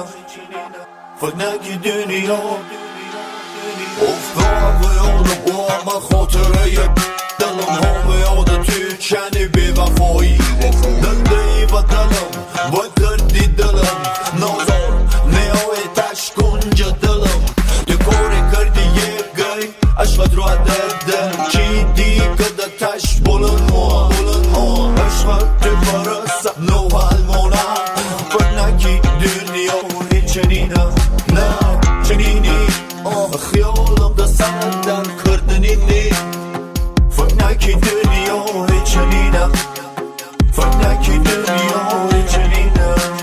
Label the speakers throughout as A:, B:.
A: فنکی دنیا افتاد و یاد با من خاطره دلم ها یاد توی چنی بی وفایی دلدهی و دلم و کردی دلم نازار نیای تش کنج دلم تو کاری کردی یک گی عشقت رو دردم چی دی کده تش بلند ما عشقت تو برسم نو المانم فنکی دنیا چنینم نه چنینی خیالم دستندم کردنی نی فنکی دنیا چنینم فنکی دنیا چنینم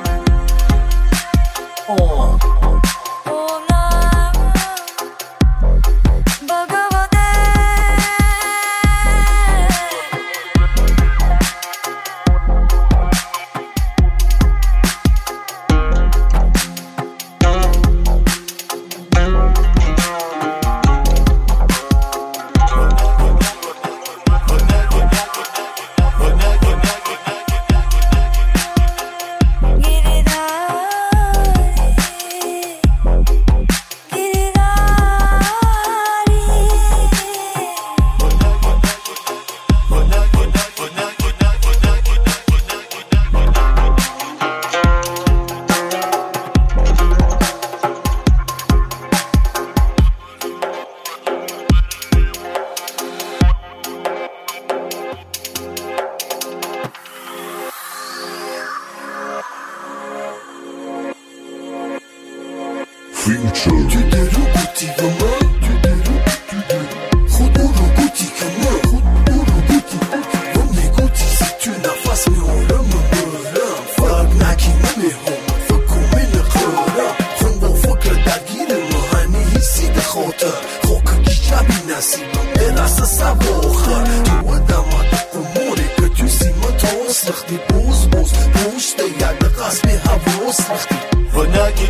B: Future. Tu درو گوتی و من خود او رو گوتی که من خود او رو گوتی و میگوتی سی تو نفس میارم مبارم فرق نکی نمیهم فکر من قرارم خون با فکر درگیر مهنی حسی ده خاطر خوک کی شبی نصیبم درست سواخر تو ادامت قماری که تو سیما تاس رختی بوز پوشته یک قصبی حواس رختی
A: و نگی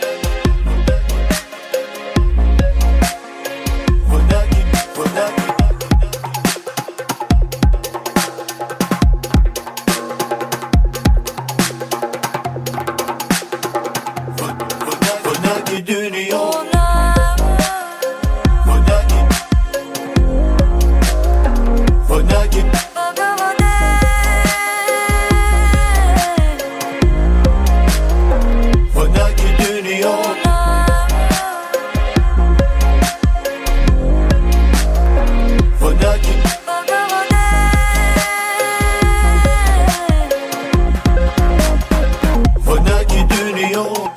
A: دنیا فنکی فنکی دنیا فنکی فنکی دنیا